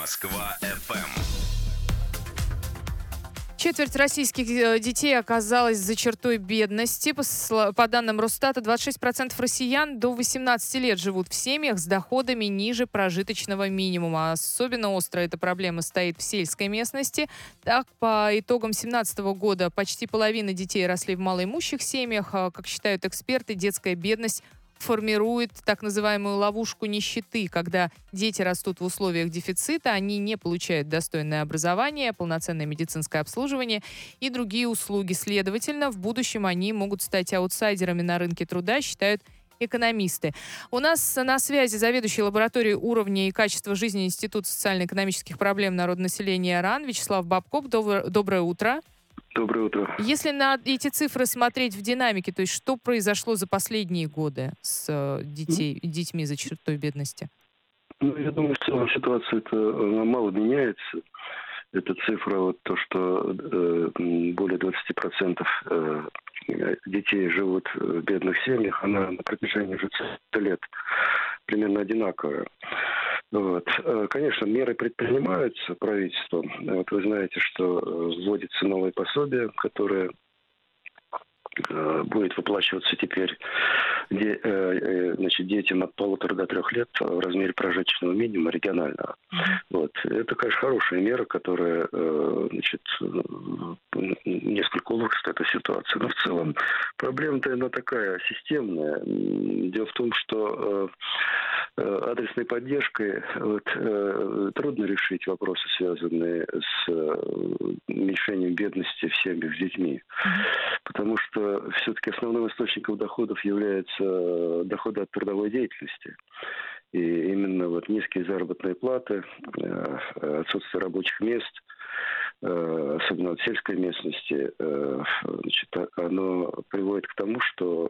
Москва ФМ. Четверть российских детей оказалась за чертой бедности. По данным Росстата, 26% россиян до 18 лет живут в семьях с доходами ниже прожиточного минимума. Особенно остро эта проблема стоит в сельской местности. Так, по итогам 2017 года почти половина детей росли в малоимущих семьях. Как считают эксперты, детская бедность формирует так называемую ловушку нищеты, когда дети растут в условиях дефицита, они не получают достойное образование, полноценное медицинское обслуживание и другие услуги. Следовательно, в будущем они могут стать аутсайдерами на рынке труда, считают экономисты. У нас на связи заведующий лабораторией уровня и качества жизни Института социально-экономических проблем народонаселения РАН Вячеслав Бобков. Доброе утро. Доброе утро. Если на эти цифры смотреть в динамике, то есть что произошло за последние годы с детьми за чертой бедности? Я думаю, в целом ситуация она мало меняется. Эта цифра, вот то, что более 20% детей живут в бедных семьях, она на протяжении уже 100 лет примерно одинаковая. Вот. Конечно, меры предпринимаются правительством. Вот вы знаете, что вводится новое пособие, которое будет выплачиваться теперь детям от 1,5 до 3 лет в размере прожиточного минимума регионального. Вот. Это, конечно, хорошая мера, которая несколько улучшит эту ситуацию. Но в целом проблема-то она такая системная. Дело в том, что адресной поддержкой трудно решить вопросы, связанные с уменьшением бедности в семьях с детьми. Потому что все-таки основным источником доходов являются доходы от трудовой деятельности. И именно низкие заработные платы, отсутствие рабочих мест, особенно в сельской местности, оно приводит к тому, что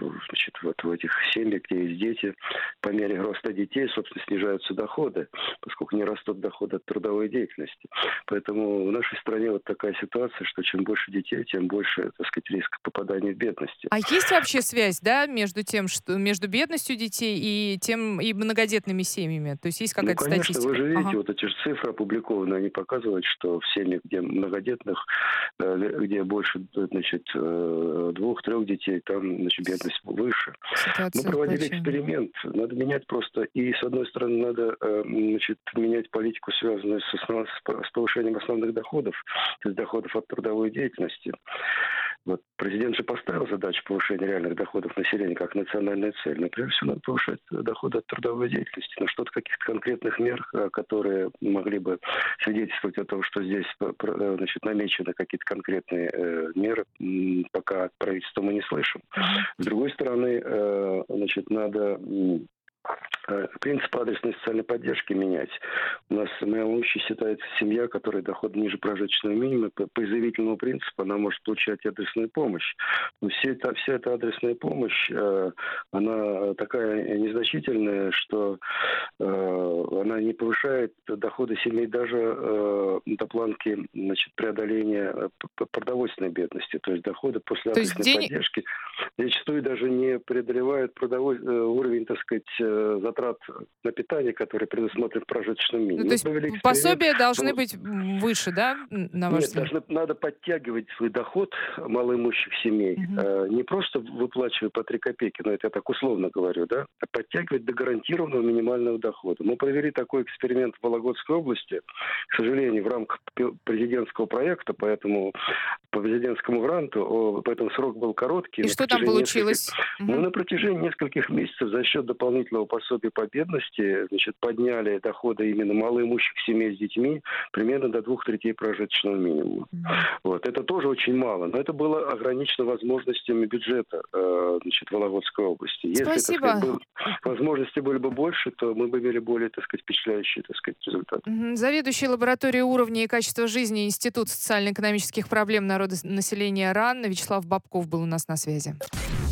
в этих семьях, где есть дети, по мере роста детей, собственно, снижаются доходы, поскольку не растут доходы от трудовой деятельности. Поэтому в нашей стране такая ситуация, что чем больше детей, тем больше, риск попадания в бедность. А есть вообще связь, между тем, что между бедностью детей и многодетными семьями? То есть есть какая-то конечно, статистика? Вы же видите, эти же цифры опубликованы, они показывают, что в семьях, где многодетных, где больше 2-3 детей, там бедность выше. Мы проводили эксперимент. Надо менять просто. И, с одной стороны, надо менять политику, связанную с повышением основных доходов, то есть доходов от трудовой деятельности. Президент же поставил задачу повышения реальных доходов населения как национальная цель. Но прежде всего надо повышать доходы от трудовой деятельности. Но что-то каких-то конкретных мер, которые могли бы свидетельствовать о том, что здесь намечены какие-то конкретные меры, пока от правительства мы не слышим. С другой стороны, надо принцип адресной социальной поддержки менять. У нас малоимущей считается семья, которая доход ниже прожиточного минимума. По изъявительному принципу она может получать адресную помощь. Но вся эта адресная помощь, она такая незначительная, что она не повышает доходы семей даже до планки преодоления продовольственной бедности. То есть доходы после адресной поддержки зачастую даже не преодолевают уровень, затрат на питание, которые предусмотрены в прожиточном минимуме. То есть пособия должны быть выше, на ваш взгляд? Нет, надо подтягивать свой доход малоимущих семей. Не просто выплачивая по 3 копейки, но это я так условно говорю, а подтягивать до гарантированного минимального дохода. Мы провели такой эксперимент в Вологодской области, к сожалению, в рамках президентского проекта, поэтому по президентскому гранту, поэтому срок был короткий. И что там получилось? На протяжении нескольких месяцев за счет дополнительного пособия по бедности подняли доходы именно малоимущих семей с детьми примерно до 2/3 прожиточного минимума. Это тоже очень мало, но это было ограничено возможностями бюджета Вологодской области. Если возможности были бы больше, то мы бы имели более впечатляющие результаты. Заведующий лабораторией уровня и качества жизни Института социально-экономических проблем народонаселения РАН Вячеслав Бобков был у нас на связи.